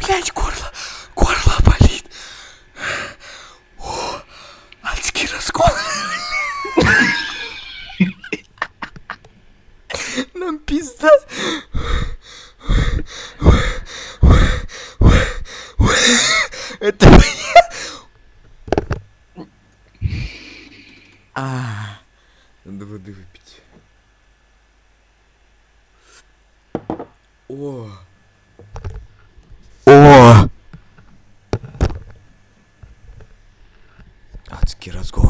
Блять, горло болит. О, адский разгон. Нам пизда. Это... Надо воды выпить. О! Адский разгон.